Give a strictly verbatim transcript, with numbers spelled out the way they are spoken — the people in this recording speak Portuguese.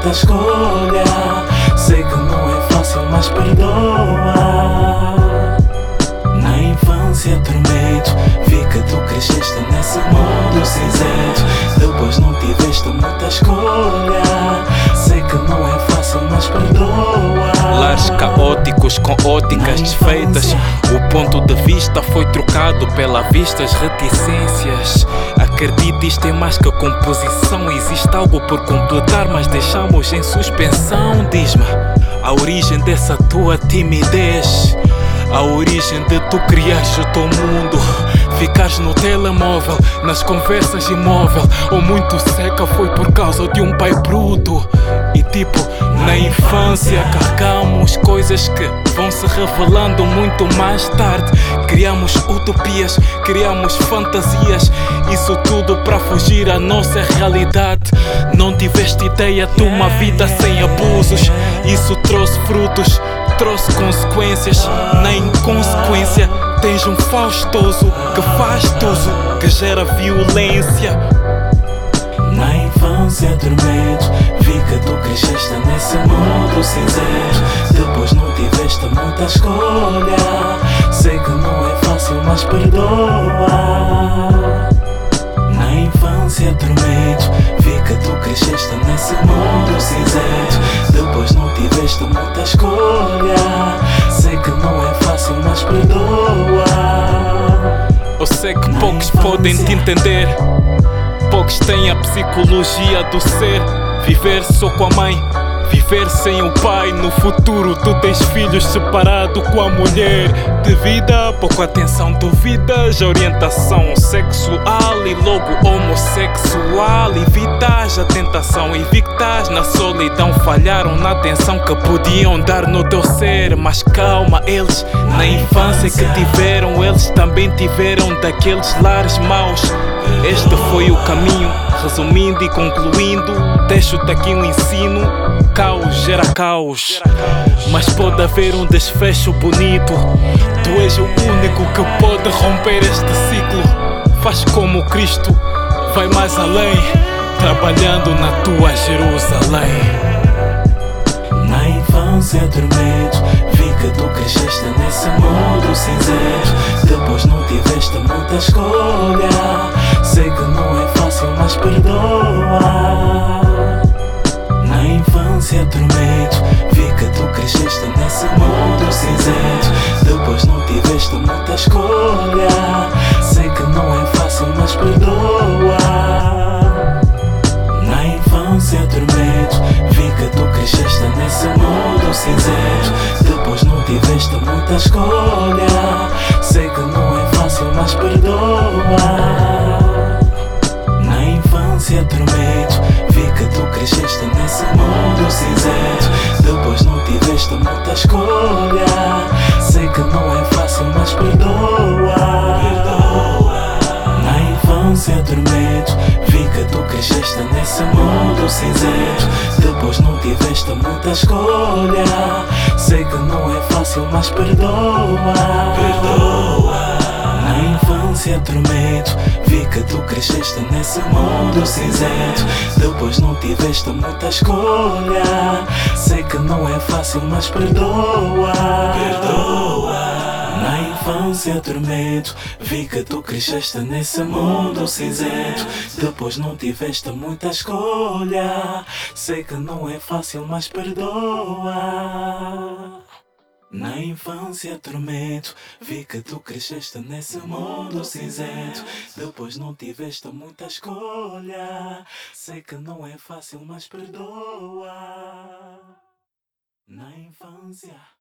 muita escolha. Sei que não é fácil, mas perdoa. Na infância tormento, vi que tu cresceste nesse mundo cinzento. Depois não tiveste muita escolha. Sei que não é fácil, mas perdoa. Lares caóticos com óticas desfeitas. O ponto de vista foi trocado pela vista, as reticências. Acredite, isto é mais que composição. Existe algo por completar, mas deixamos em suspensão. Diz-me a origem dessa tua timidez, a origem de tu criares o teu mundo. Ficares no telemóvel, nas conversas imóvel, ou muito seca foi por causa de um pai bruto. E tipo, na infância carregamos coisas que vão se revelando muito mais tarde. Criamos utopias, criamos fantasias, isso tudo para fugir à nossa realidade. Não tiveste ideia de uma vida sem abusos. Isso trouxe frutos, trouxe consequências. Na inconsequência tens um faustoso que faz tudo, que gera violência. Na infância tormento, vi que tu cresceste nesse mundo cinzento. Depois não tiveste muita escolha. Sei que não é fácil, mas perdoa. Na infância tormento, vi que tu cresceste nesse mundo cinzento. Depois não tiveste muita escolha. Sei que não é fácil, mas perdoa. Eu sei que poucos podem te entender, poucos têm a psicologia do ser. Viver só com a mãe, viver sem o pai. No futuro tu tens filhos separados com a mulher. De vida, pouca atenção, duvidas a orientação sexual e logo homossexual. Evitas a tentação, evictas na solidão. Falharam na atenção que podiam dar no teu ser. Mas calma, eles na infância que tiveram, eles também tiveram daqueles lares maus. Este foi o caminho, resumindo e concluindo, deixo-te aqui um ensino. Caos gera caos, mas pode haver um desfecho bonito. Tu és o único que pode romper este ciclo. Faz como Cristo, vai mais além, trabalhando na tua Jerusalém. Na infância tormento, vi que tu cresceste nesse mundo cinzento. Depois não tiveste muita escolha. Sei que não é fácil, mas perdoa. Na infância tormento, vi que tu cresceste nesse mundo cinzento. Depois não tiveste muita escolha. Sei que não é fácil, mas perdoa. Na infância tormento, vi que tu cresceste nesse mundo cinzento. Depois não tiveste muita escolha. Sei que não é fácil, mas perdoa. Na infância tormento, vi que tu cresceste nesse mundo cinzento. Depois não tiveste muita escolha. Sei que não é fácil, mas perdoa. Na infância tormento, vi que tu cresceste nesse mundo cinzento. Depois não tiveste muita escolha. Sei que não é fácil, mas perdoa. Na infância tormento, vi que tu cresceste nesse mundo cinzento. Depois não tiveste muita escolha. Sei que não é fácil, mas perdoa. Na infância tormento, vi que tu cresceste nesse mundo cinzento. Depois não tiveste muita escolha. Sei que não é fácil, mas perdoa. Na infância tormento, vi que tu cresceste nesse mundo cinzento. Depois não tiveste muita escolha. Sei que não é fácil, mas perdoa. Na infância